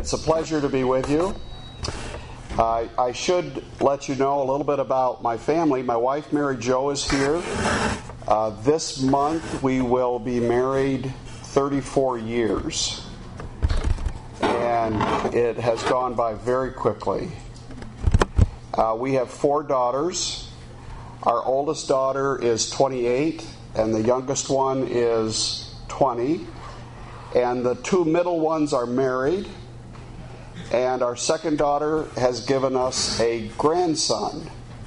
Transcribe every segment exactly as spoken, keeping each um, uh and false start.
It's a pleasure to be with you. Uh, I should let you know a little bit about my family. My wife, Mary Jo, is here. Uh, this month we will be married thirty-four years. And it has gone by very quickly. Uh, we have four daughters. Our oldest daughter is twenty-eight, and the youngest one is twenty. And the two middle ones are married. And our second daughter has given us a grandson.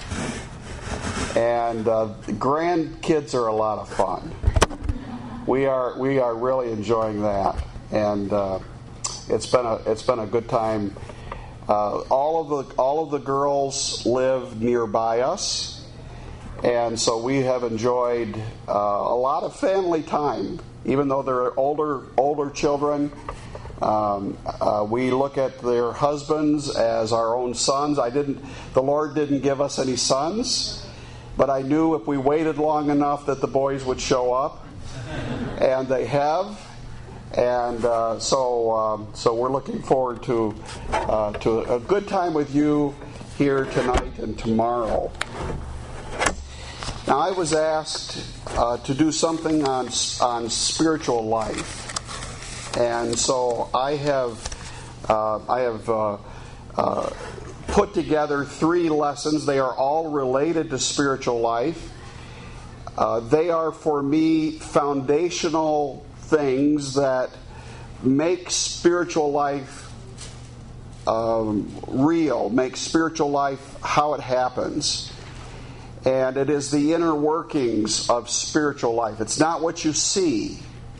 And uh, grandkids are a lot of fun. We are we are really enjoying that, and uh, it's been a it's been a good time. Uh, all of the all of the girls live nearby us, and so we have enjoyed uh, a lot of family time. Even though they're older older children, um, uh, we look at their husbands as our own sons. I didn't. The Lord didn't give us any sons, but I knew if we waited long enough that the boys would show up, and they have. And uh, so, um, so we're looking forward to uh, to a good time with you here tonight and tomorrow. Now, I was asked uh, to do something on on spiritual life, and so I have uh, I have uh, uh, put together three lessons. They are all related to spiritual life. Uh, they are, for me, foundational things that make spiritual life um, real, make spiritual life how it happens. And it is the inner workings of spiritual life. It's not what you see.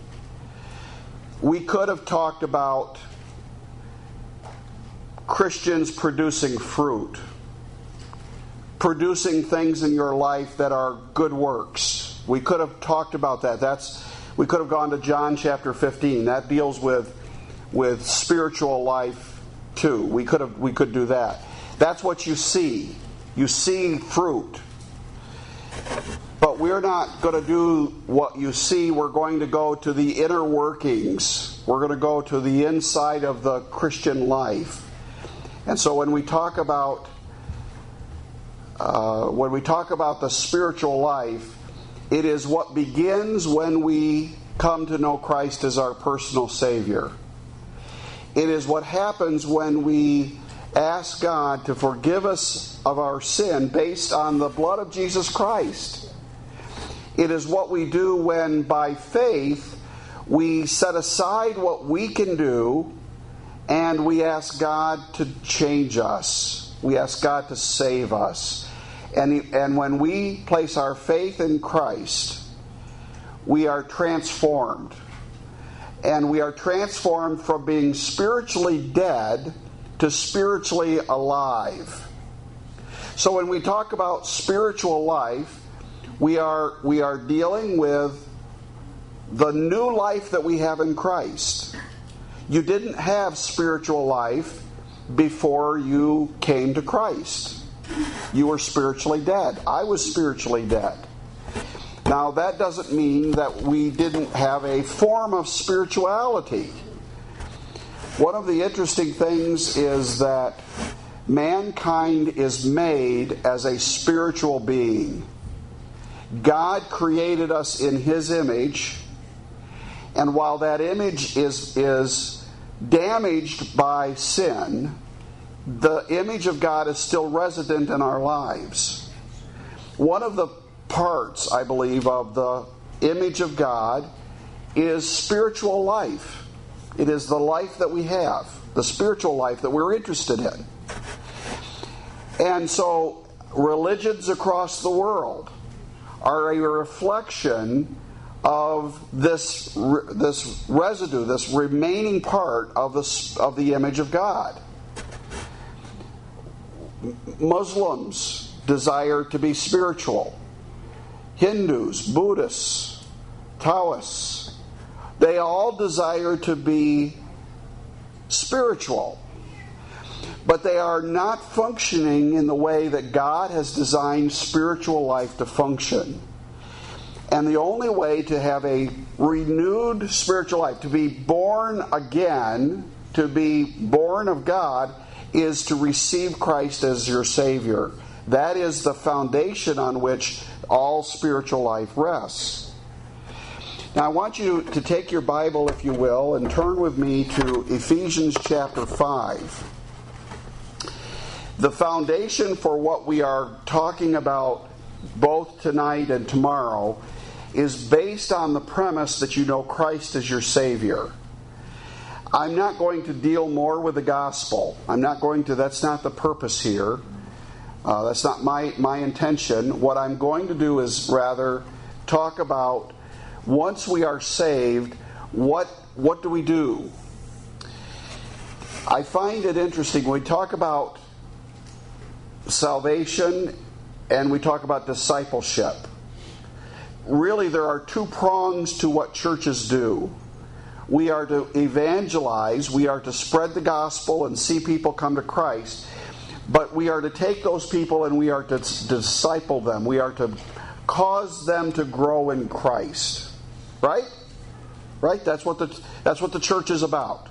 We could have talked about Christians producing fruit, producing things in your life that are good works. We could have talked about that. That's we could have gone to John chapter fifteen. That deals with with spiritual life too. We could have we could do that. That's what you see. You see fruit. But we're not going to do what you see. We're going to go to the inner workings. We're going to go to the inside of the Christian life. And so when we talk about uh, when we talk about the spiritual life, it is what begins when we come to know Christ as our personal Savior. It is what happens when we ask God to forgive us of our sin based on the blood of Jesus Christ. It is what we do when, by faith, we set aside what we can do and we ask God to change us. We ask God to save us. And, and when we place our faith in Christ, we are transformed. And we are transformed from being spiritually dead to spiritually alive. So when we talk about spiritual life, we are we are dealing with the new life that we have in Christ. You didn't have spiritual life before you came to Christ. You were spiritually dead. I was spiritually dead. Now, that doesn't mean that we didn't have a form of spirituality. One of the interesting things is that mankind is made as a spiritual being. God created us in His image, and while that image is, is damaged by sin, the image of God is still resident in our lives. One of the parts, I believe, of the image of God is spiritual life. It is the life that we have, the spiritual life that we're interested in. And so religions across the world are a reflection of this this residue, this remaining part of the of the image of God. Muslims desire to be spiritual. Hindus, Buddhists, Taoists, they all desire to be spiritual. But they are not functioning in the way that God has designed spiritual life to function. And the only way to have a renewed spiritual life, to be born again, to be born of God is to receive Christ as your Savior. That is the foundation on which all spiritual life rests. Now I want you to take your Bible, if you will, and turn with me to Ephesians chapter five. The foundation for what we are talking about both tonight and tomorrow is based on the premise that you know Christ as your Savior. I'm not going to deal more with the gospel. I'm not going to, that's not the purpose here. Uh, that's not my, my intention. What I'm going to do is rather talk about, once we are saved, what what do we do? I find it interesting when we talk about salvation and we talk about discipleship. Really, there are two prongs to what churches do. We are to evangelize, we are to spread the gospel and see people come to Christ. But we are to take those people and we are to disciple them. We are to cause them to grow in Christ. Right? Right? That's what the that's what the church is about.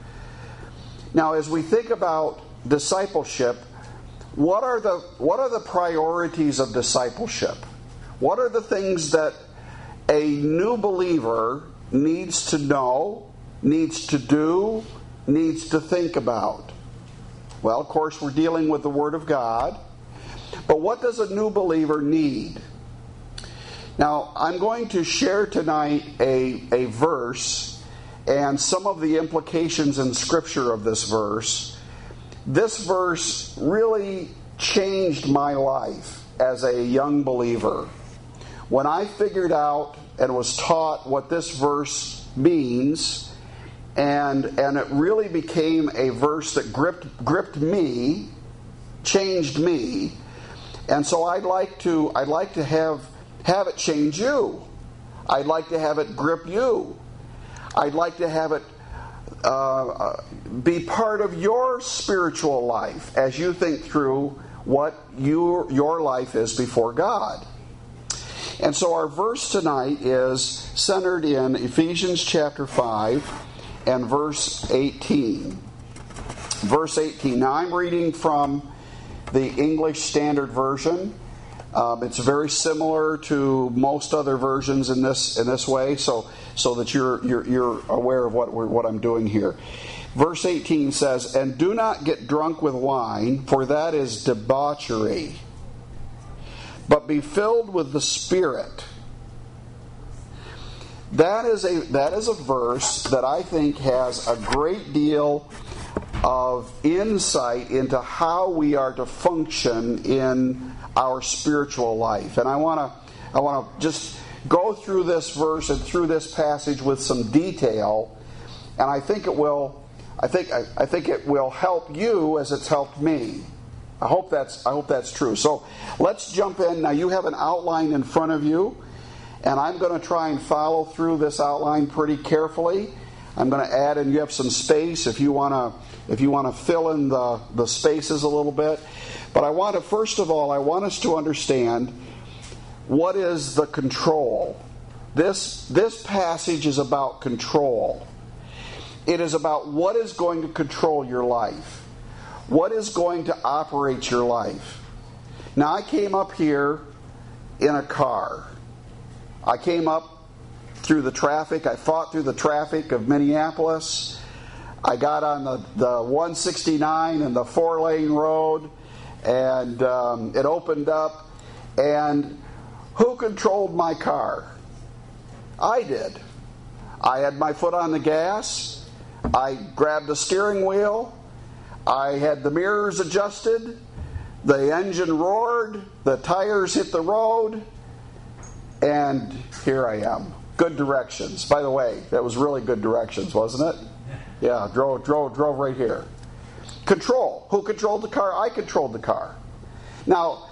Now, as we think about discipleship, what are the what are the priorities of discipleship? What are the things that a new believer needs to know, needs to do, needs to think about? Well, of course, we're dealing with the Word of God. But what does a new believer need? Now, I'm going to share tonight a, a verse and some of the implications in Scripture of this verse. This verse really changed my life as a young believer. When I figured out and was taught what this verse means, and and it really became a verse that gripped gripped me, changed me, and so I'd like to I'd like to have have it change you. I'd like to have it grip you. I'd like to have it uh, be part of your spiritual life as you think through what your your life is before God. And so our verse tonight is centered in Ephesians chapter five and verse eighteen. Verse eighteen. Now I'm reading from the English Standard Version. Um, it's very similar to most other versions in this in this way, so so that you're you're, you're aware of what we're, what I'm doing here. Verse eighteen says, "And do not get drunk with wine, for that is debauchery, but be filled with the Spirit." That is a that is a verse that I think has a great deal of insight into how we are to function in our spiritual life. And I want to I want to just go through this verse and through this passage with some detail, and I think it will I think I, I think it will help you as it's helped me. I hope that's I hope that's true. So let's jump in. Now you have an outline in front of you, and I'm going to try and follow through this outline pretty carefully. I'm going to add, and you have some space if you want to if you want to fill in the, the spaces a little bit. But I want to, first of all, I want us to understand what is the control. This this passage is about control. It is about what is going to control your life. What is going to operate your life. Now, I came up here in a car. I came up through the traffic. I fought through the traffic of Minneapolis. I got on the, the one sixty-nine and the four-lane road, and um, it opened up. And who controlled my car? I did. I had my foot on the gas. I grabbed the steering wheel. I had the mirrors adjusted. The engine roared. The tires hit the road. And here I am. Good directions. By the way, that was really good directions, wasn't it? Yeah, drove drove drove right here. Control. Who controlled the car? I controlled the car. Now,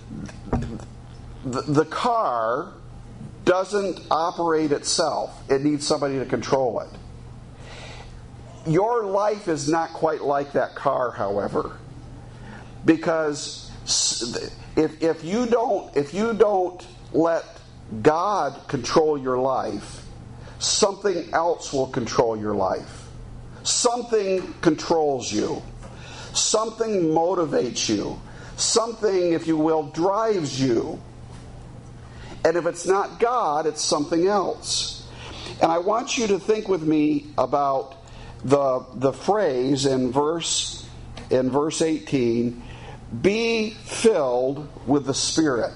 the, the car doesn't operate itself. It needs somebody to control it. Your life is not quite like that car, however, because if if you don't if you don't let God control your life, something else will control your life. something controls you. Something motivates you. Something, if you will, drives you. And if it's not God, it's something else. And I want you to think with me about the the phrase in verse in verse eighteen, be filled with the Spirit.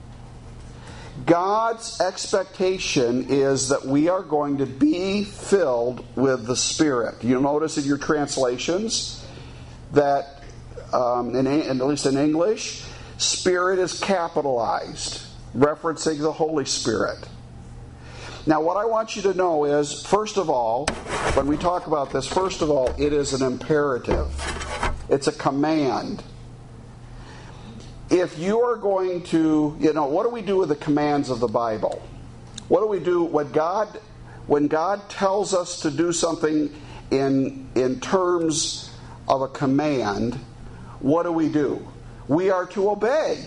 God's expectation is that we are going to be filled with the Spirit. You'll notice in your translations that, um, in, at least in English, Spirit is capitalized, referencing the Holy Spirit. Now, what I want you to know is, first of all, when we talk about this, first of all, it is an imperative. It's a command. If you are going to, you know, what do we do with the commands of the Bible? What do we do when God, when God tells us to do something in, in terms of a command? What do we do? We are to obey.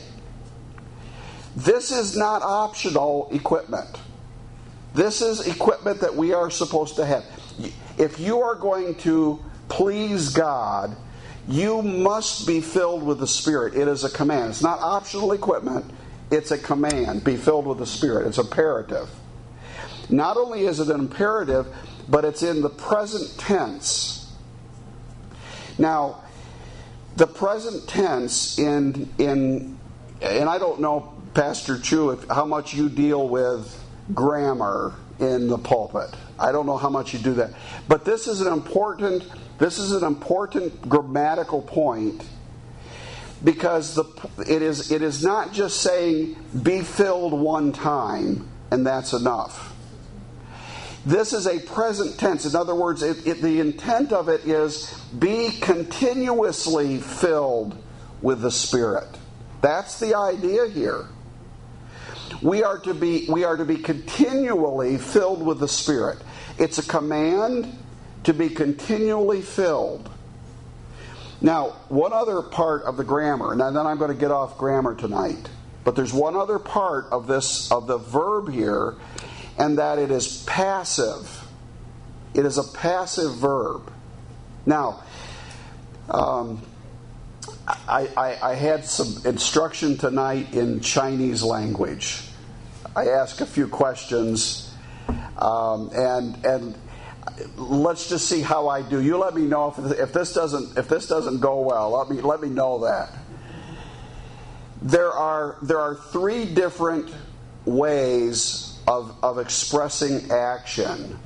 This is not optional equipment. This is equipment that we are supposed to have. If you are going to please God, you must be filled with the Spirit. It is a command. It's not optional equipment. It's a command. Be filled with the Spirit. It's imperative. Not only is it an imperative, but it's in the present tense. Now, the present tense in in and I don't know, Pastor Chu, if, how much you deal with grammar in the pulpit. I don't know how much you do that. But this is an important this is an important grammatical point, because the it is it is not just saying be filled one time and that's enough. This is a present tense. In other words, it, it, the intent of it is be continuously filled with the Spirit. That's the idea here. We are to be we are to be continually filled with the Spirit. It's a command to be continually filled. Now, one other part of the grammar, and then I'm going to get off grammar tonight. But there's one other part of this of the verb here, and that it is passive. It is a passive verb. Now, um, I, I, I had some instruction tonight in Chinese language. I asked a few questions, um, and and let's just see how I do. You let me know if, if this doesn't if this doesn't go well. Let me let me know that. There are there are three different ways of of expressing action.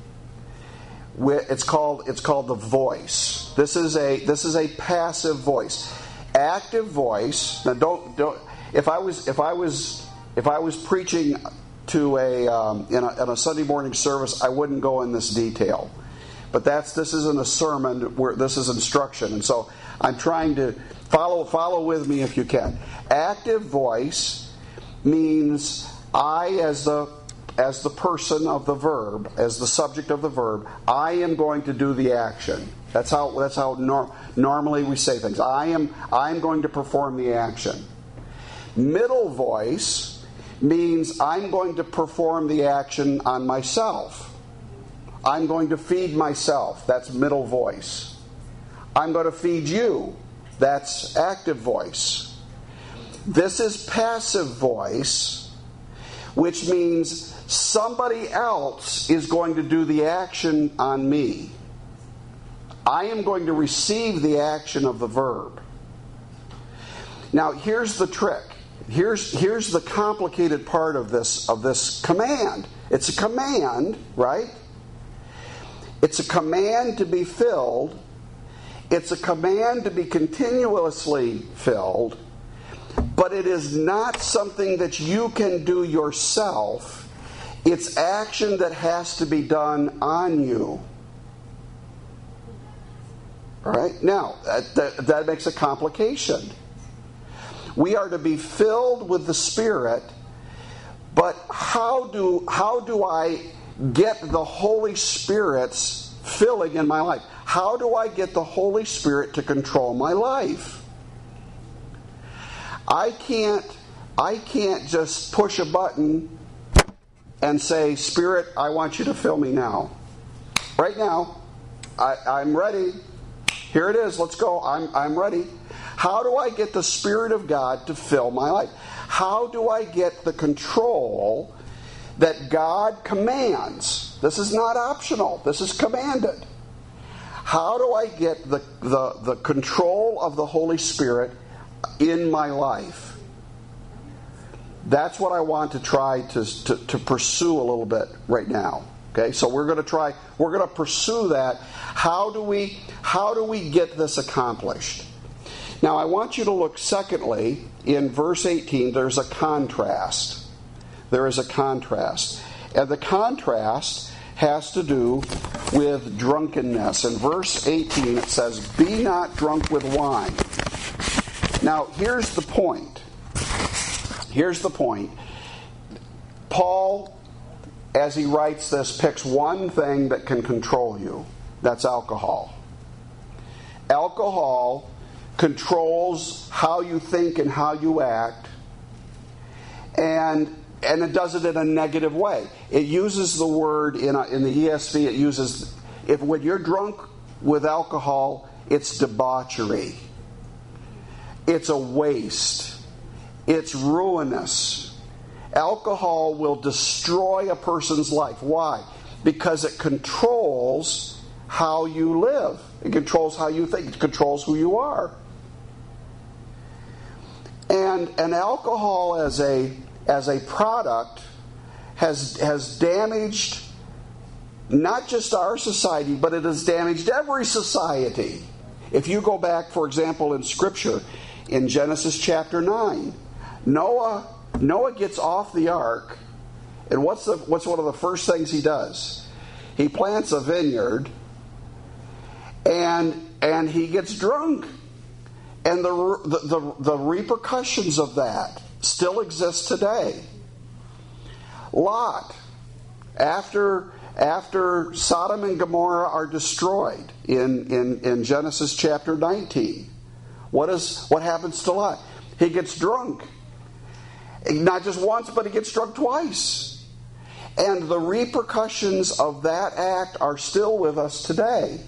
It's called it's called the voice. This is a this is a passive voice. Active voice. Now, don't don't. If I was if I was if I was preaching to a um, in a, in a Sunday morning service, I wouldn't go in this detail. But that's this isn't a sermon. Where this is instruction, and so I'm trying to follow follow with me if you can. Active voice means I, as the as the person of the verb, as the subject of the verb, I am going to do the action. That's how that's how nor, normally we say things. I am I am going to perform the action. Middle voice means I'm going to perform the action on myself. I'm going to feed myself. That's middle voice. I'm going to feed you. That's active voice. This is passive voice, which means somebody else is going to do the action on me. I am going to receive the action of the verb. Now, here's the trick. Here's, here's the complicated part of this, of this command. It's a command, right? It's a command to be filled. It's a command to be continuously filled. But it is not something that you can do yourself. It's action that has to be done on you. All right? Now, that, that, that makes a complication. We are to be filled with the Spirit, but how do how do I get the Holy Spirit's filling in my life? How do I get the Holy Spirit to control my life? I can't I can't just push a button and say, Spirit, I want you to fill me now. Right now, I, I'm ready. Here it is. Let's go. I'm, I'm ready. How do I get the Spirit of God to fill my life? How do I get the control that God commands? This is not optional. This is commanded. How do I get the, the, the control of the Holy Spirit in my life? That's what I want to try to, to, to pursue a little bit right now. Okay, so we're going to try, we're going to pursue that. How do we, how do we get this accomplished? Now, I want you to look, secondly, in verse eighteen, there's a contrast. There is a contrast. And the contrast has to do with drunkenness. In verse eighteen, it says, "Be not drunk with wine." Now, here's the point. Here's the point. Paul, as he writes this, picks one thing that can control you. That's alcohol. Alcohol controls how you think and how you act, and and it does it in a negative way. It uses the word in a, in the E S V. It uses, if when you're drunk with alcohol, it's debauchery. It's a waste. It's ruinous. Alcohol will destroy a person's life. Why? Because it controls how you live. It controls how you think. It controls who you are. And, and alcohol as a as a product has has damaged not just our society, but it has damaged every society. If you go back, for example, in Scripture, in Genesis chapter nine, Noah Noah gets off the ark, and what's the what's one of the first things he does? He plants a vineyard, and and he gets drunk. And the, the, the, the repercussions of that still exist today. Lot, after, after Sodom and Gomorrah are destroyed in, in, in Genesis chapter nineteen, what is what happens to Lot? He gets drunk. Not just once, but he gets drunk twice. And the repercussions of that act are still with us today.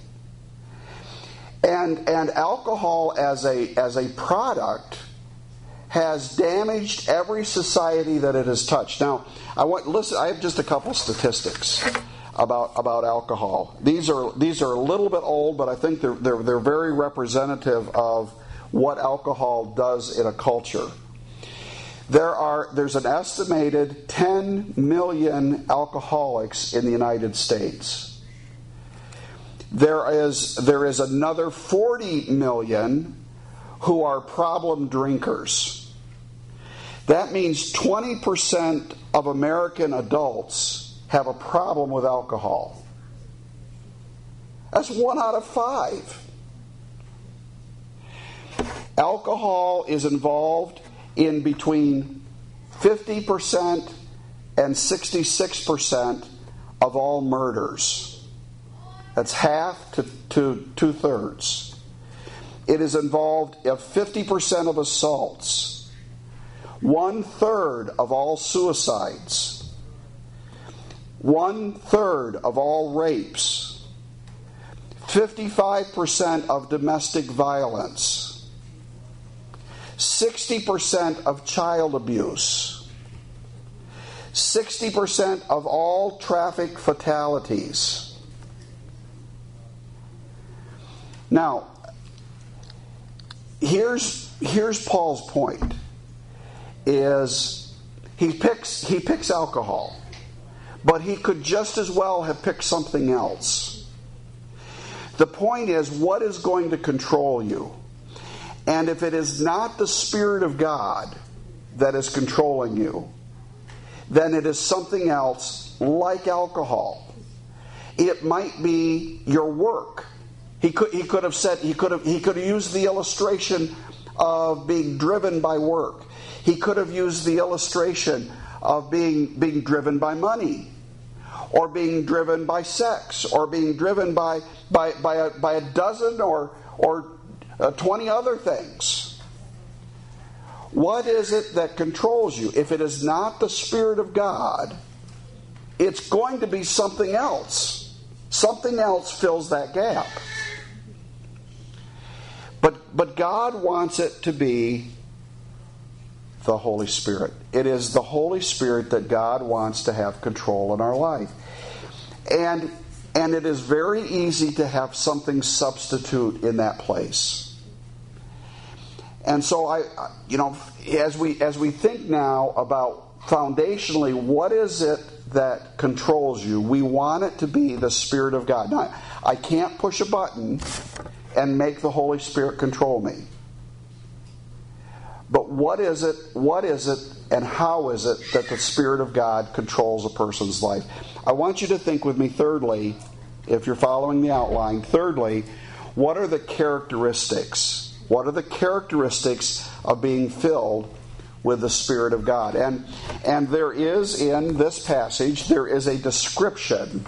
And and alcohol as a as a product has damaged every society that it has touched. Now, I want listen. I have just a couple statistics about about alcohol. These are these are a little bit old, but I think they're they're they're very representative of what alcohol does in a culture. There are there's an estimated ten million alcoholics in the United States. There is there is another forty million who are problem drinkers. That means twenty percent of American adults have a problem with alcohol. That's one out of five. Alcohol is involved in between fifty percent and sixty-six percent of all murders. That's half to, to two-thirds. It is involved in fifty percent of assaults, one-third of all suicides, one-third of all rapes, fifty-five percent of domestic violence, sixty percent of child abuse, sixty percent of all traffic fatalities. Now, here's here's Paul's point. Is he picks he picks alcohol, but he could just as well have picked something else. The point is, what is going to control you? And if it is not the Spirit of God that is controlling you, then it is something else like alcohol. It might be your work. He could he could have said he could have he could have used the illustration of being driven by work. He could have used the illustration of being being driven by money, or being driven by sex, or being driven by by by a, by a dozen or or uh, twenty other things. What is it that controls you? If it is not the Spirit of God, it's going to be something else. Something else fills that gap. But, but God wants it to be the Holy Spirit. It is the Holy Spirit that God wants to have control in our life. And, and it is very easy to have something substitute in that place. And so I, you know, as we as we think now about foundationally, what is it that controls you? We want it to be the Spirit of God. Now, I can't push a button and make the Holy Spirit control me. But what is it, what is it, and how is it that the Spirit of God controls a person's life? I want you to think with me, thirdly, if you're following the outline, thirdly, what are the characteristics? What are the characteristics of being filled with the Spirit of God? And, and there is, in this passage, there is a description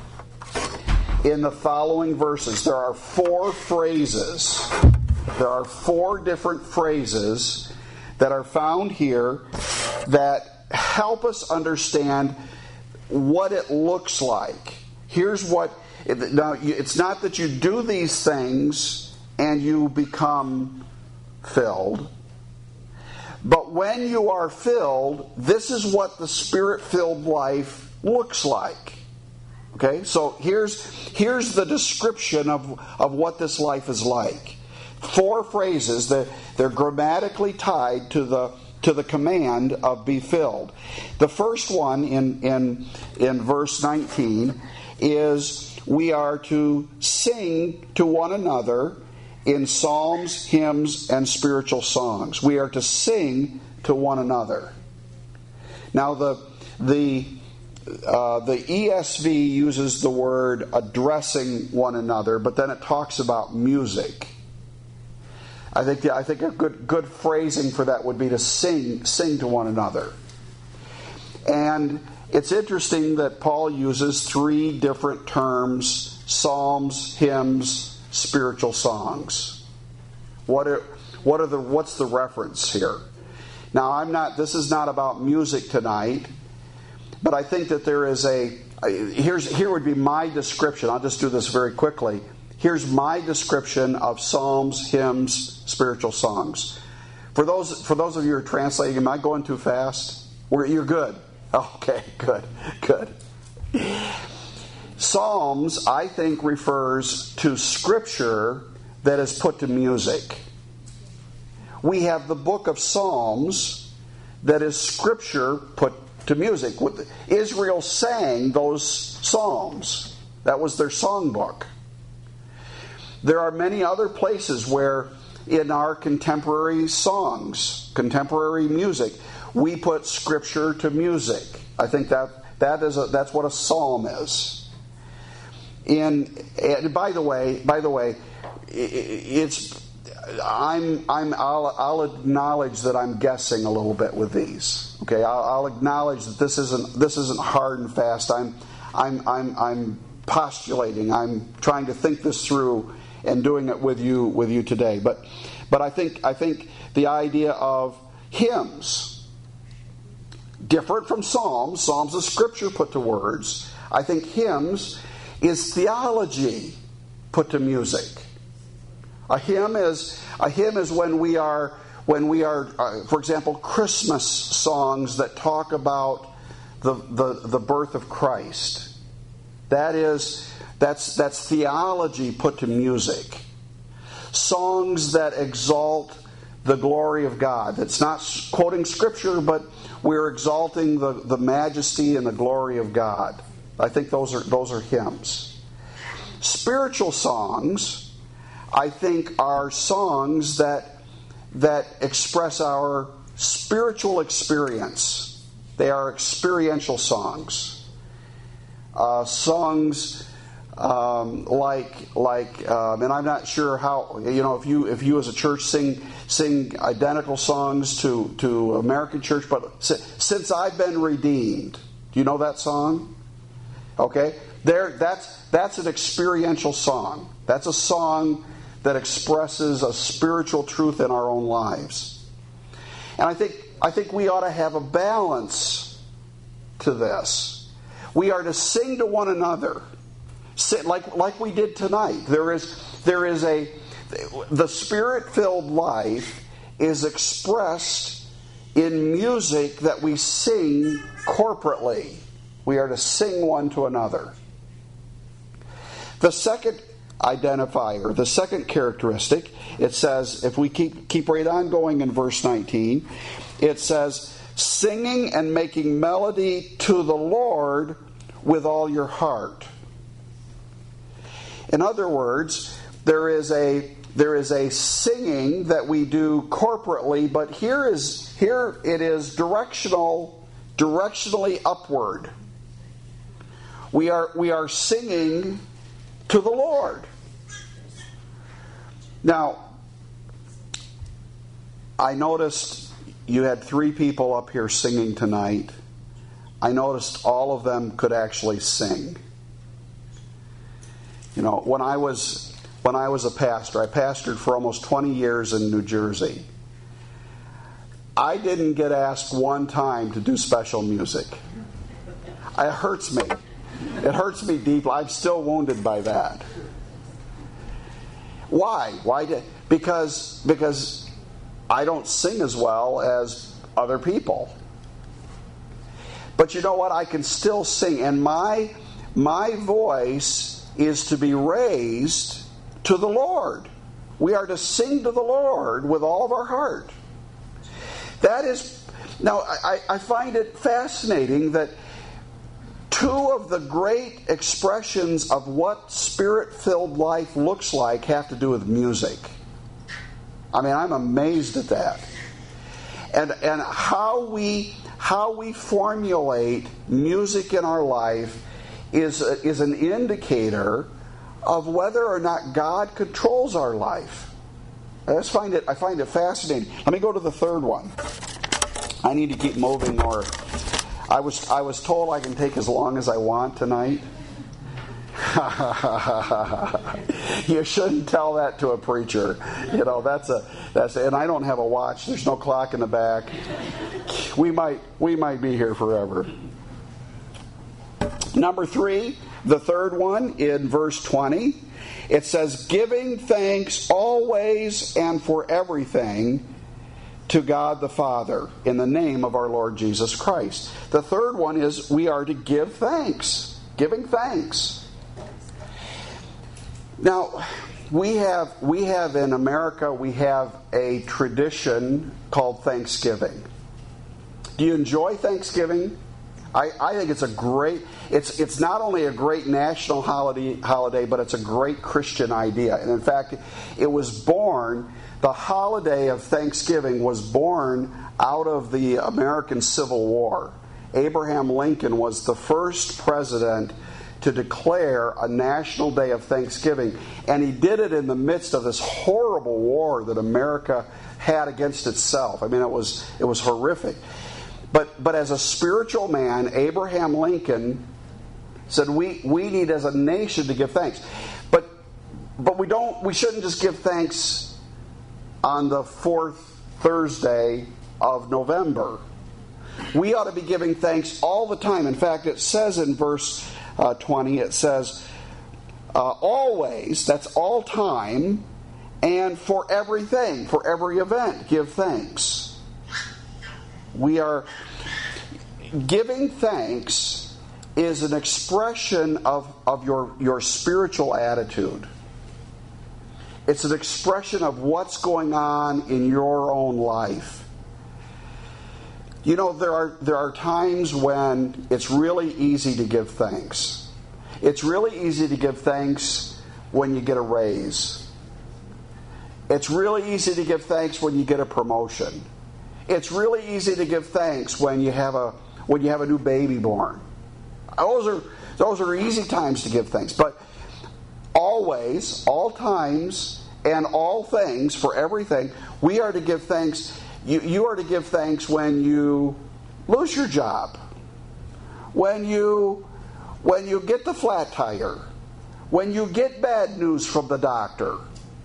in the following verses. There are four phrases. There are four different phrases that are found here that help us understand what it looks like. Here's what... Now, it's not that you do these things and you become filled. But when you are filled, this is what the Spirit-filled life looks like. Okay? So here's, here's the description of, of what this life is like. Four phrases that they're grammatically tied to the to the command of be filled. The first one in in in verse nineteen is we are to sing to one another in psalms, hymns, and spiritual songs. We are to sing to one another. Now the the uh, the E S V uses the word addressing one another, but then it talks about music. I think I think a good good phrasing for that would be to sing sing to one another. And it's interesting that Paul uses three different terms: psalms, hymns, spiritual songs. What are what are the what's the reference here? Now, I'm not this is not about music tonight, but I think that there is a here's here would be my description. I'll just do this very quickly. Here's my description of psalms, hymns, spiritual songs. For those for those of you who are translating, am I going too fast? You're good. Okay, good, good. Psalms, I think, refers to Scripture that is put to music. We have the book of Psalms that is Scripture put to music. Israel sang those psalms. That was their songbook. There are many other places where in our contemporary songs, contemporary music, we put Scripture to music. I think that that is a, that's what a psalm is. In and by the way, by the way, it's I'm I'm I'll, I'll acknowledge that I'm guessing a little bit with these. Okay, I'll, I'll acknowledge that this isn't this isn't hard and fast. I'm I'm I'm I'm postulating. I'm trying to think this through and doing it with you with you today. But but I think I think the idea of hymns, different from psalms. Psalms is Scripture put to words. I think hymns is theology put to music. A hymn is a hymn is when we are when we are, uh, for example, Christmas songs that talk about the, the the birth of Christ. That is that's that's theology put to music. Songs that exalt the glory of God. It's not quoting Scripture, but we're exalting the, the majesty and the glory of God. I think those are those are hymns. Spiritual songs, I think, are songs that that express our spiritual experience. They are experiential songs. Uh, songs um, like like, um, and I'm not sure how you know if you if you as a church sing sing identical songs to to American church, but since I've been redeemed, do you know that song? Okay, there that's that's an experiential song. That's a song that expresses a spiritual truth in our own lives. And I think I think we ought to have a balance to this. We are to sing to one another. like like we did tonight. There is there is a the Spirit-filled life is expressed in music that we sing corporately. We are to sing one to another. The second identifier, the second characteristic, it says, if we keep keep right on going in verse nineteen, it says, singing and making melody to the Lord with all your heart. In other words, there is a there is a singing that we do corporately, but here is here it is directional, directionally upward. We are we are singing to the Lord. Now, I noticed you had three people up here singing tonight. I noticed all of them could actually sing. You know, when I was when I was a pastor, I pastored for almost twenty years in New Jersey. I didn't get asked one time to do special music. It hurts me. It hurts me deeply. I'm still wounded by that. Why? Why did? Because because I don't sing as well as other people. But you know what? I can still sing, and my my voice is to be raised to the Lord. We are to sing to the Lord with all of our heart. That is, now I, I find it fascinating that two of the great expressions of what Spirit-filled life looks like have to do with music. I mean, I'm amazed at that. And and how we how we formulate music in our life is is an indicator of whether or not God controls our life. I just find it I find it fascinating. Let me go to the third one. I need to keep moving, or I was I was told I can take as long as I want tonight. You shouldn't tell that to a preacher. You know, that's a that's a, and I don't have a watch. There's no clock in the back. We might we might be here forever. Number three, the third one in verse twenty, it says, giving thanks always and for everything to God the Father in the name of our Lord Jesus Christ. The third one is we are to give thanks. Giving thanks. Now, we have we have in America, we have a tradition called Thanksgiving. Do you enjoy Thanksgiving? I, I think it's a great, it's it's not only a great national holiday, holiday, but it's a great Christian idea. And in fact, it was born, the holiday of Thanksgiving was born out of the American Civil War. Abraham Lincoln was the first president to declare a national day of Thanksgiving. And he did it in the midst of this horrible war that America had against itself. I mean, it was it was horrific. But but as a spiritual man, Abraham Lincoln said we, we need as a nation to give thanks. But but we don't we shouldn't just give thanks on the fourth Thursday of November. We ought to be giving thanks all the time. In fact, it says in verse uh, twenty, it says, uh, always, that's all time, and for everything, for every event, give thanks. We are, giving thanks is an expression of, of your, your spiritual attitude. It's an expression of what's going on in your own life. You know, there are there are times when it's really easy to give thanks. It's really easy to give thanks when you get a raise. It's really easy to give thanks when you get a promotion. It's really easy to give thanks when you have a when you have a new baby born. Those are those are easy times to give thanks. But always, all times, and all things, for everything, we are to give thanks. You, you are to give thanks when you lose your job, when you when you get the flat tire, when you get bad news from the doctor.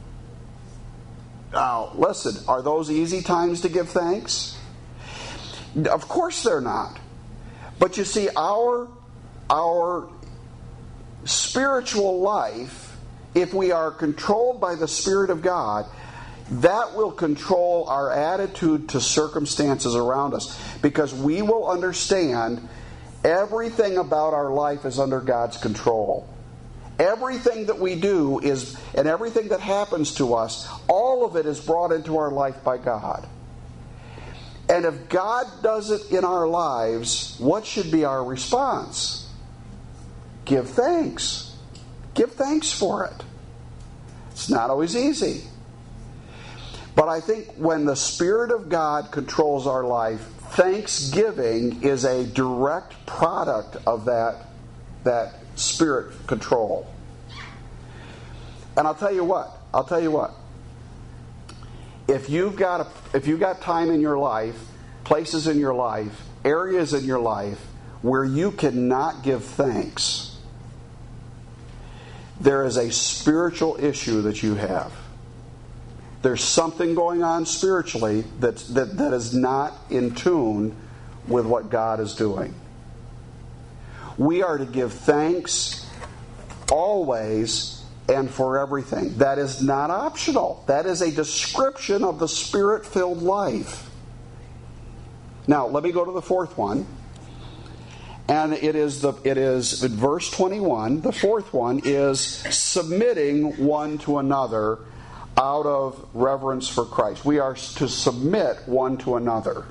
Now, listen, are those easy times to give thanks? Of course they're not. But you see, our our spiritual life, if we are controlled by the Spirit of God, that will control our attitude to circumstances around us, because we will understand everything about our life is under God's control. Everything that we do is, and everything that happens to us, all of it is brought into our life by God. And if God does it in our lives, what should be our response? Give thanks. Give thanks for it. It's not always easy. But I think when the Spirit of God controls our life, thanksgiving is a direct product of that, that Spirit control. And I'll tell you what, I'll tell you what. If you've got a, if you've got time in your life, places in your life, areas in your life where you cannot give thanks, there is a spiritual issue that you have. There's something going on spiritually that's, that, that is not in tune with what God is doing. We are to give thanks always and for everything. That is not optional. That is a description of the Spirit-filled life. Now, let me go to the fourth one. And it is the it is in verse twenty-one. The fourth one is submitting one to another out of reverence for Christ. We are to submit one to another.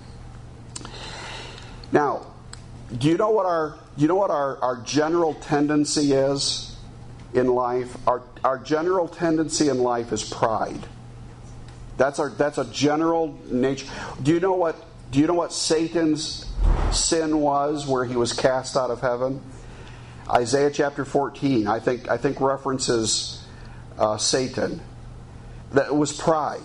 Now, do you know what our do you know what our, our general tendency is in life? Our our general tendency in life is pride. That's our that's a general nature. Do you know what do you know what Satan's sin was, where he was cast out of heaven? Isaiah chapter fourteen, I think I think references uh, Satan. That was pride.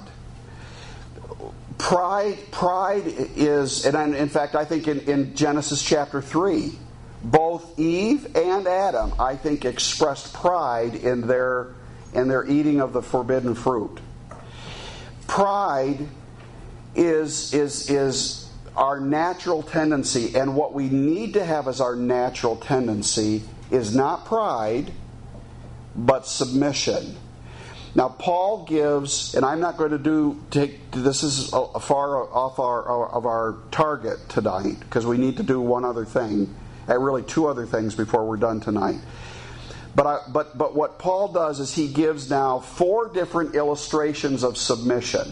Pride, pride is, and in fact, I think in, in Genesis chapter three, both Eve and Adam, I think, expressed pride in their in their eating of the forbidden fruit. Pride is is is our natural tendency, and what we need to have as our natural tendency is not pride, but submission. Now, Paul gives, and I'm not going to do take this is a far off our of our target tonight, because we need to do one other thing, and really two other things before we're done tonight. But I, but but what Paul does is he gives now four different illustrations of submission.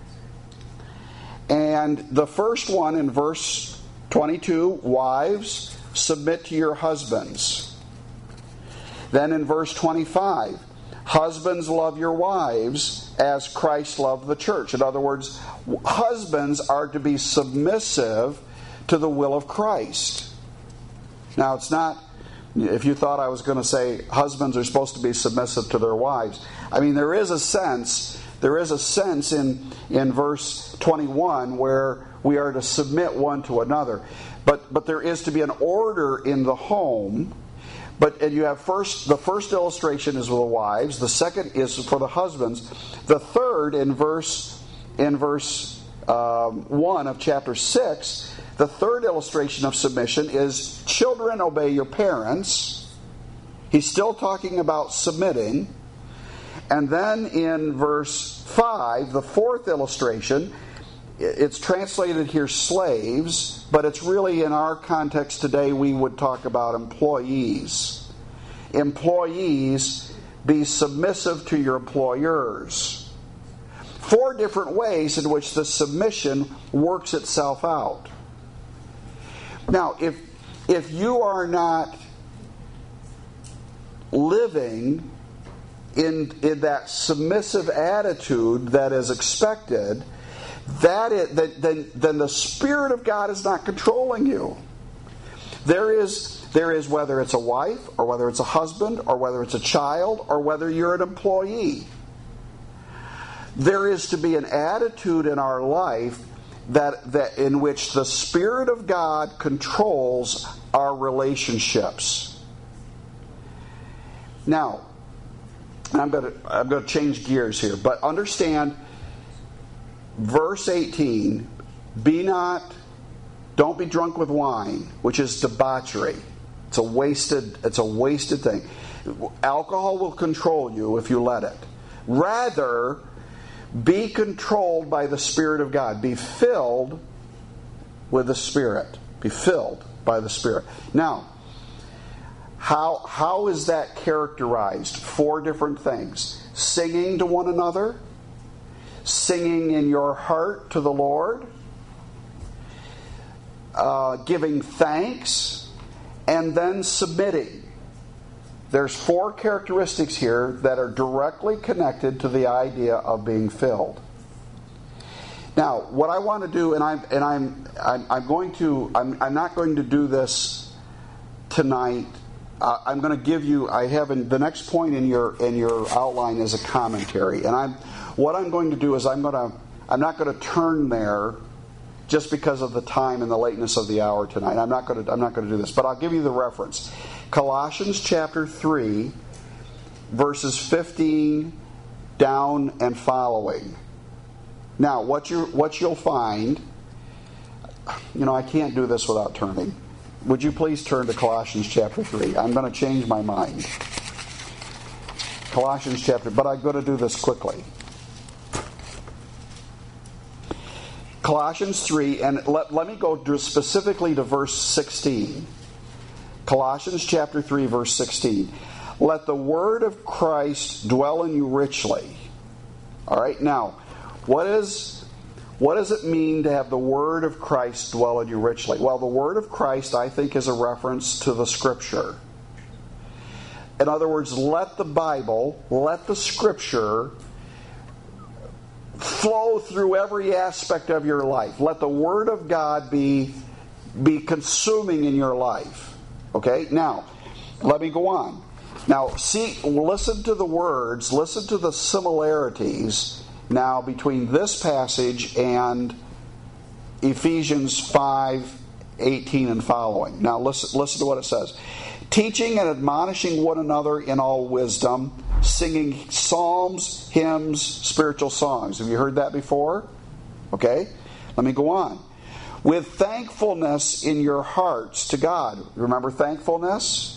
And the first one in verse twenty-two, wives, submit to your husbands. Then in verse twenty-five, husbands, love your wives as Christ loved the church. In other words, husbands are to be submissive to the will of Christ. Now, it's not, if you thought I was going to say husbands are supposed to be submissive to their wives. I mean, there is a sense, there is a sense in, in verse twenty-one where we are to submit one to another. But, but there is to be an order in the home. But and you have first the first illustration is with the wives. The second is for the husbands. The third in verse in verse um, one of chapter six. The third illustration of submission is children, obey your parents. He's still talking about submitting. And then in verse five, the fourth illustration, it's translated here slaves, but it's really in our context today we would talk about employees. Employees, be submissive to your employers. Four different ways in which the submission works itself out. Now, if if you are not living in in that submissive attitude that is expected, That is, then, then the Spirit of God is not controlling you. There is, there is, whether it's a wife, or whether it's a husband, or whether it's a child, or whether you're an employee, there is to be an attitude in our life that, that in which the Spirit of God controls our relationships. Now, I'm going to I'm going to change gears here, but understand. Verse eighteen, be not, don't be drunk with wine, which is debauchery. It's a wasted, it's a wasted thing. Alcohol will control you if you let it. Rather, be controlled by the Spirit of God. Be filled with the Spirit. Be filled by the Spirit. Now, how how is that characterized? Four different things. Singing to one another, singing in your heart to the Lord, uh, giving thanks, and then submitting. There's four characteristics here that are directly connected to the idea of being filled. Now, what I want to do, and I'm and I'm I'm, I'm going to I'm I'm not going to do this tonight. Uh, I'm going to give you. I have in, the next point in your in your outline is a commentary, and I'm what I'm going to do is I'm going to I'm not going to turn there just because of the time and the lateness of the hour tonight. I'm not going to I'm not going to do this, but I'll give you the reference. Colossians chapter three, verses fifteen down and following. Now, what you what you'll find, you know, I can't do this without turning. Would you please turn to Colossians chapter three? I'm going to change my mind. Colossians chapter, but I'm going to do this quickly. Colossians three, and let, let me go to specifically to verse sixteen. Colossians chapter three, verse sixteen. Let the word of Christ dwell in you richly. All right, now, what is what does it mean to have the word of Christ dwell in you richly? Well, the word of Christ, I think, is a reference to the Scripture. In other words, let the Bible, let the Scripture flow through every aspect of your life. Let the Word of God be, be consuming in your life. Okay? Now, let me go on. Now, see, listen to the words, listen to the similarities now between this passage and Ephesians five eighteen and following. Now, listen, listen to what it says. Teaching and admonishing one another in all wisdom, singing psalms, hymns, spiritual songs. Have you heard that before? Okay, let me go on. With thankfulness in your hearts to God. Remember thankfulness?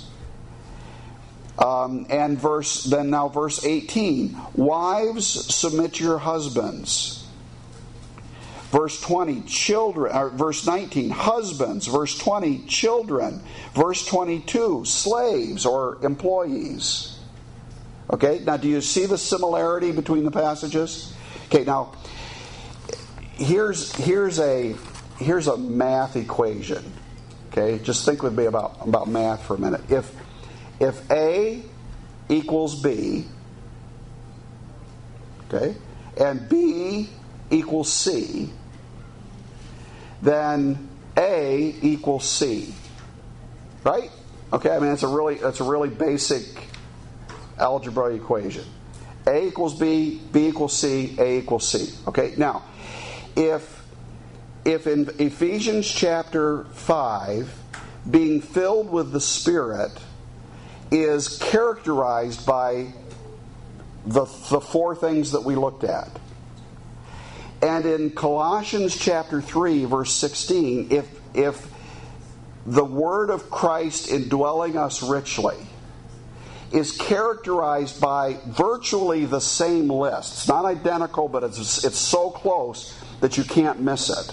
Um, and verse then now verse eighteen. Wives, submit to your husbands. Verse twenty, children. Or verse nineteen, husbands. Verse twenty, children. Verse twenty-two, slaves or employees. Okay, now do you see the similarity between the passages? Okay, now here's here's a here's a math equation. Okay, just think with me about, about math for a minute. If if A equals B, okay, and B equals C, then A equals C. Right? Okay, I mean it's a really it's a really basic algebra equation. A equals B, B equals C, A equals C. Okay, now if if in Ephesians chapter five, being filled with the Spirit is characterized by the, the four things that we looked at. And in Colossians chapter three, verse sixteen, if if the word of Christ indwelling us richly is characterized by virtually the same list. It's not identical, but it's it's so close that you can't miss it.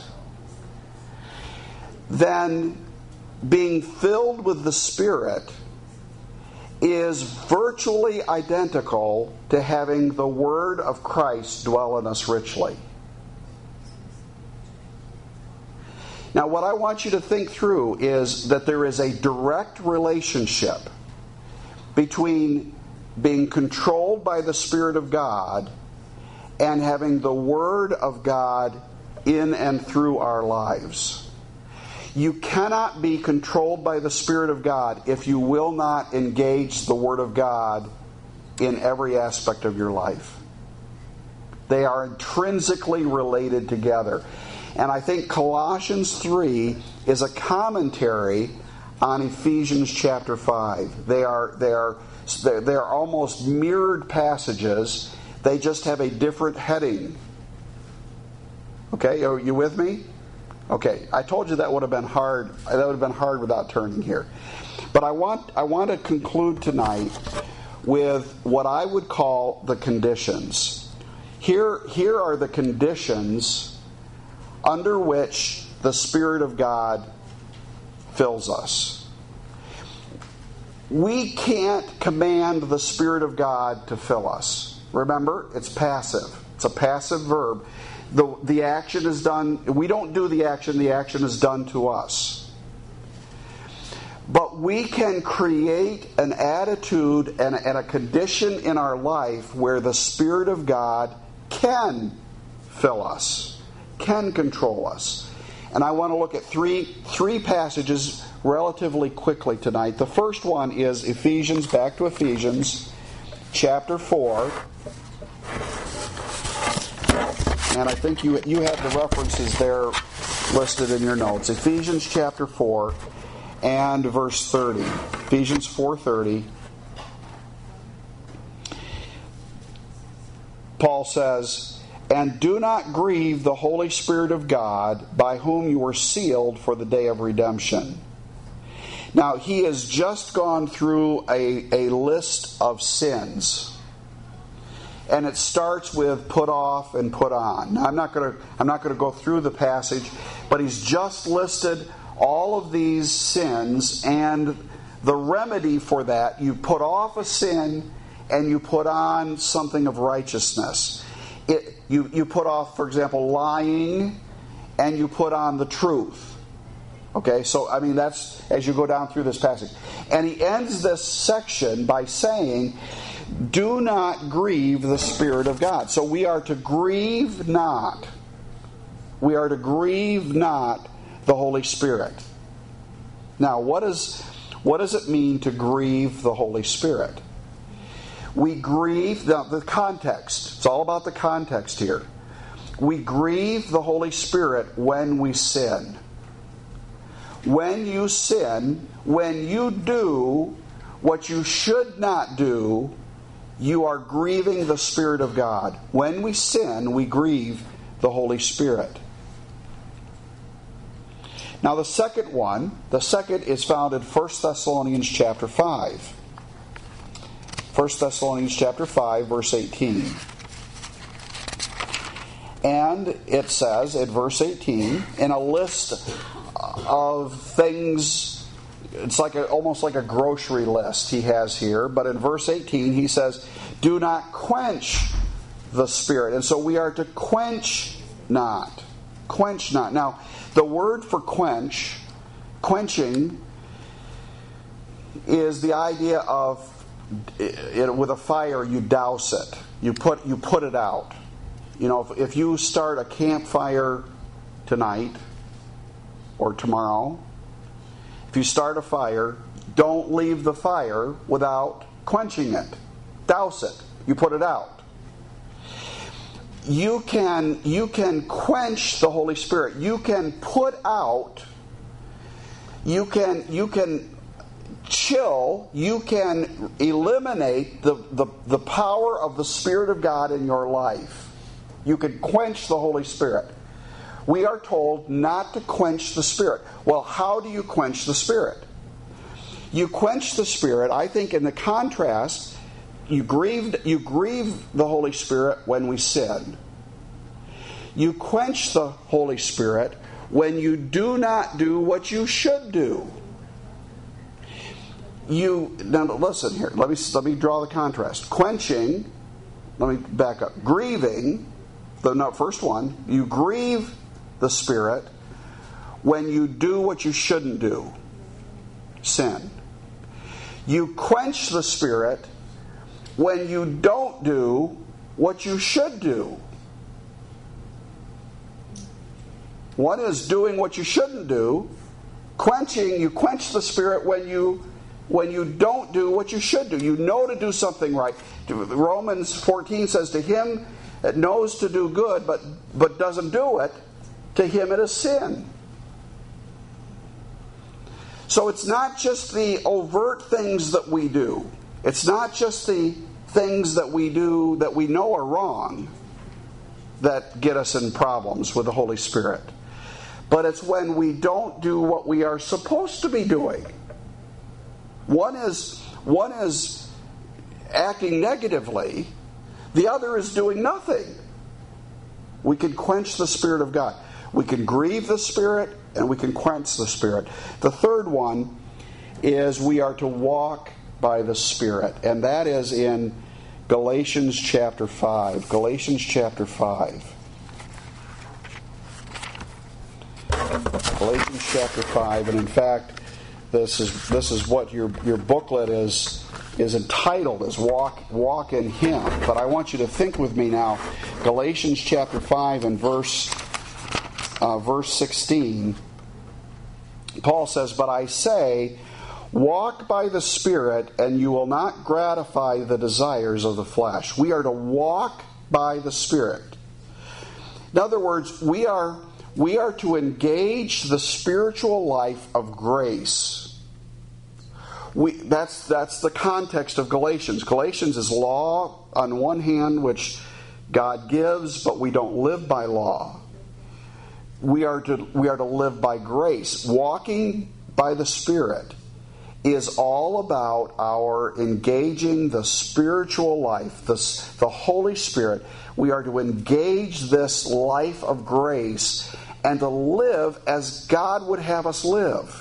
Then being filled with the Spirit is virtually identical to having the word of Christ dwell in us richly. Now, what I want you to think through is that there is a direct relationship between being controlled by the Spirit of God and having the Word of God in and through our lives. You cannot be controlled by the Spirit of God if you will not engage the Word of God in every aspect of your life. They are intrinsically related together. And I think Colossians three is a commentary on Ephesians chapter five. They are they are they are almost mirrored passages. They just have a different heading. Okay, are you with me? Okay, I told you that would have been hard. That would have been hard without turning here. But I want I want to conclude tonight with what I would call the conditions. Here, here are the conditions under which the Spirit of God fills us. We can't command the Spirit of God to fill us. Remember, it's passive. It's a passive verb. The, the action is done, we don't do the action, the action is done to us. But we can create an attitude and, and a condition in our life where the Spirit of God can fill us, can control us. And I want to look at three, three passages relatively quickly tonight. The first one is Ephesians, back to Ephesians, chapter four. And I think you you have the references there listed in your notes. Ephesians chapter four and verse thirty. Ephesians four thirty. Paul says, "And do not grieve the Holy Spirit of God, by whom you were sealed for the day of redemption." Now, he has just gone through a, a list of sins. And it starts with put off and put on. Now, I'm not going to I'm not going to go through the passage, but he's just listed all of these sins, and the remedy for that: you put off a sin and you put on something of righteousness. It, you you put off, for example, lying, and you put on the truth. Okay, so I mean that's as you go down through this passage, and he ends this section by saying, "Do not grieve the Spirit of God." So we are to grieve not. We are to grieve not the Holy Spirit. Now, what is what does it mean to grieve the Holy Spirit? We grieve the, the context. It's all about the context here. We grieve the Holy Spirit when we sin. When you sin, when you do what you should not do, you are grieving the Spirit of God. When we sin, we grieve the Holy Spirit. Now the second one, the second is found in First Thessalonians chapter five. First Thessalonians chapter five, verse eighteen. And it says in verse eighteen, in a list of things, it's like a, almost like a grocery list he has here, but in verse eighteen he says, "Do not quench the Spirit." And so we are to quench not. Quench not. Now, the word for quench, quenching, is the idea of it, with a fire you douse it. You put you put it out. You know, if, if you start a campfire tonight or tomorrow, if you start a fire, don't leave the fire without quenching it. Douse it. You put it out. You can you can quench the Holy Spirit. You can put out. You can you can chill. You can eliminate the, the, the power of the Spirit of God in your life. You can quench the Holy Spirit. We are told not to quench the Spirit. Well, how do you quench the Spirit? You quench the Spirit, I think, in the contrast, you grieved, you grieve the Holy Spirit when we sin. You quench the Holy Spirit when you do not do what you should do. You now listen here. Let me let me draw the contrast. Quenching. Let me back up. Grieving. The no, first one. You grieve the Spirit when you do what you shouldn't do. Sin. You quench the Spirit when you don't do what you should do. One is doing what you shouldn't do. Quenching, you quench the Spirit when you when you don't do what you should do. You know to do something right. Romans fourteen says, "To him that knows to do good but but doesn't do it, to him it is sin." So it's not just the overt things that we do. It's not just the things that we do that we know are wrong that get us in problems with the Holy Spirit. but it's when we don't do what we are supposed to be doing. One is, one is acting negatively, the other is doing nothing. We can quench the Spirit of God. We can grieve the Spirit, and we can quench the Spirit. The third one is we are to walk by the Spirit, and that is in Galatians chapter five. Galatians chapter five. Galatians chapter five, and in fact, this is this is what your your booklet is is entitled, is Walk Walk in Him. But I want you to think with me now, Galatians chapter five and verse uh, verse sixteen. Paul says, "But I say, walk by the Spirit, and you will not gratify the desires of the flesh." We are to walk by the Spirit. In other words, we are we are to engage the spiritual life of grace. We, that's, that's the context of Galatians. Galatians is law on one hand, which God gives, but we don't live by law. We are to, we are to live by grace. Walking by the Spirit is all about our engaging the spiritual life, the, the Holy Spirit. We are to engage this life of grace and to live as God would have us live.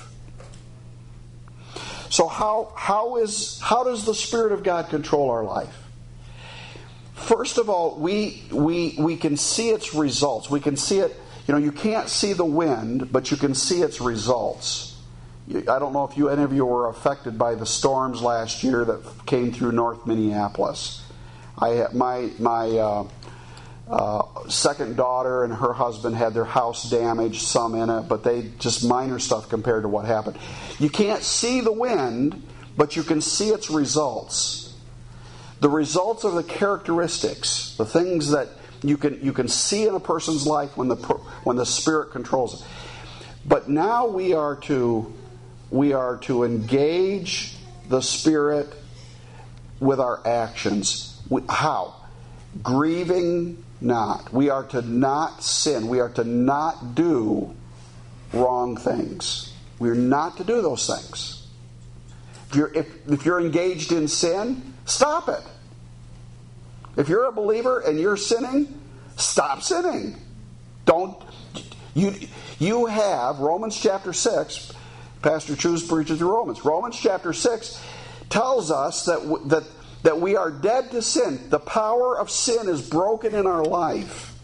So how how is how does the Spirit of God control our life? First of all, we we we can see its results. We can see it. You know, you can't see the wind, but you can see its results. I don't know if you any of you were affected by the storms last year that came through North Minneapolis. I my my uh, uh, second daughter and her husband had their house damaged, some in it, but they just minor stuff compared to what happened. You can't see the wind, but you can see its results. The results are the characteristics, the things that you can you can see in a person's life when the when the Spirit controls it. But now we are to we are to engage the Spirit with our actions. We, how? Grieving not. We are to not sin. We are to not do wrong things. We are not to do those things. If you're, if, if you're engaged in sin, stop it. If you're a believer and you're sinning, stop sinning. Don't you you have Romans chapter six. Pastor Chu's preaching through Romans. Romans chapter six tells us that that that we are dead to sin. The power of sin is broken in our life.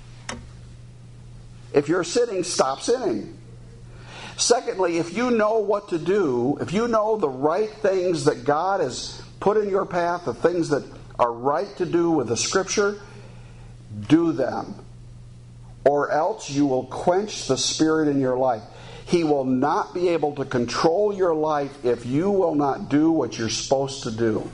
If you're sinning, stop sinning. Secondly, if you know what to do, if you know the right things that God has put in your path, the things that are right to do with the Scripture, do them. Or else you will quench the Spirit in your life. He will not be able to control your life if you will not do what you're supposed to do.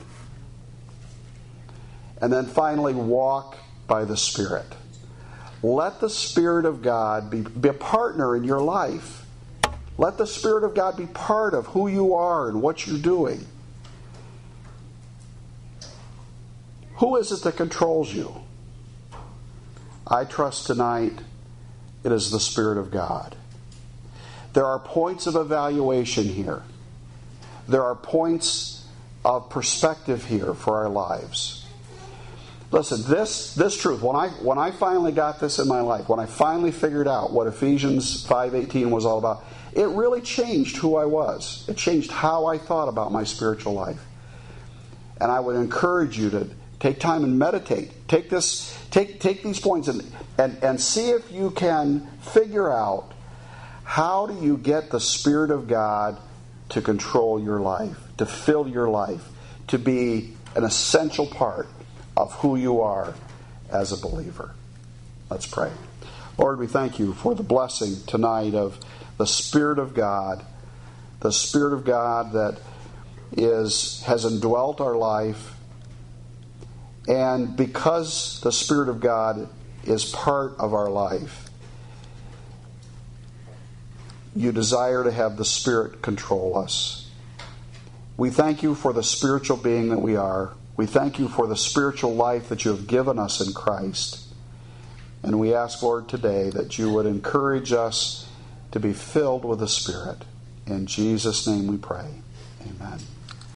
And then finally, walk by the Spirit. Let the Spirit of God be, be a partner in your life. Let the Spirit of God be part of who you are and what you're doing. Who is it that controls you? I trust tonight it is the Spirit of God. There are points of evaluation here. There are points of perspective here for our lives. Listen, this this truth, when I when I finally got this in my life, when I finally figured out what Ephesians five eighteen was all about, it really changed who I was. It changed how I thought about my spiritual life. And I would encourage you to take time and meditate. Take this, take take these points and, and, and see if you can figure out how do you get the Spirit of God to control your life, to fill your life, to be an essential part of who you are as a believer. Let's pray. Lord, we thank you for the blessing tonight of the Spirit of God, the Spirit of God that is has indwelt our life. And because the Spirit of God is part of our life, you desire to have the Spirit control us. We thank you for the spiritual being that we are. We thank you for the spiritual life that you have given us in Christ. And we ask, Lord, today that you would encourage us to be filled with the Spirit. In Jesus' name we pray. Amen.